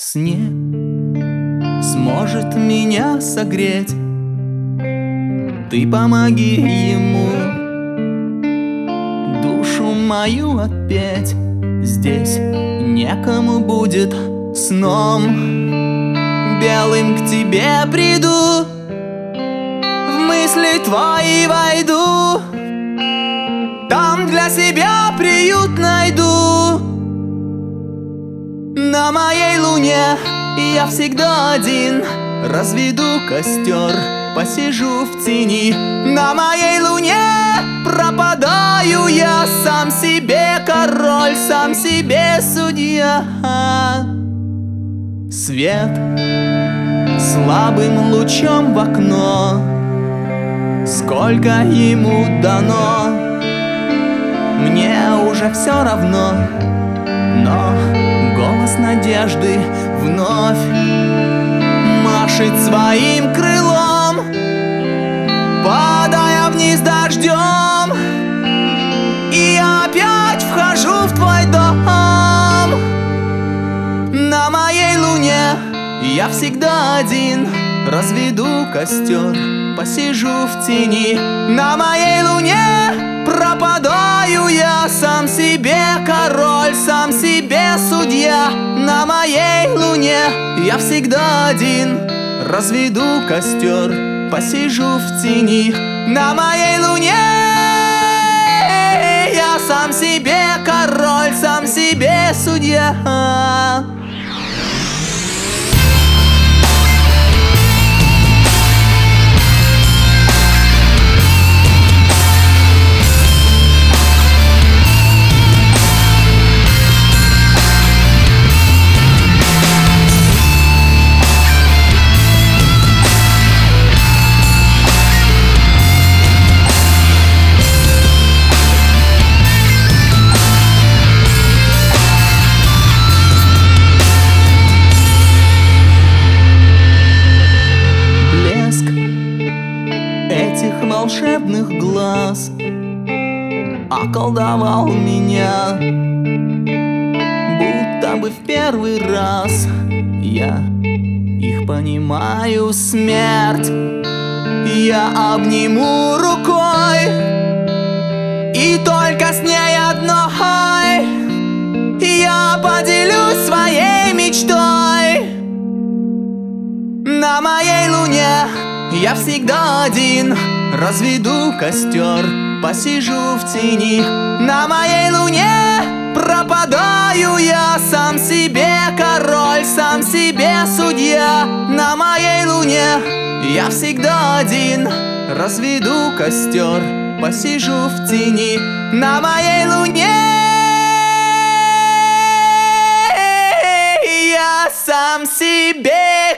сне сможет меня согреть. Ты помоги ему душу мою отпеть. Здесь некому будет сном белым к тебе приду, в мысли твои войду, там для себя приют найду. На моей луне я всегда один, разведу костер, посижу в тени. На моей луне пропадаю я, сам себе король, сам себе судья. Свет слабым лучом в окно, сколько ему дано, мне уже все равно. Но голос надежды вновь машет своим крылом, падая вниз дождем, и опять вхожу в твой дом. На моей луне я всегда один, разведу костер, посижу в тени. На моей луне пропадаю я, сам себе король, сам себе судья. На моей луне я всегда один, разведу костер, посижу в тени. На моей луне я сам себе король, сам себе судья. Этих волшебных глаз околдовал меня, будто бы в первый раз я их понимаю. Смерть я обниму рукой, и только с ней одной я поделюсь своей мечтой. На моей луне я всегда один, разведу костер, посижу в тени. На моей луне пропадаю я, сам себе король, сам себе судья. На моей луне я всегда один, разведу костер, посижу в тени. На моей луне я сам себе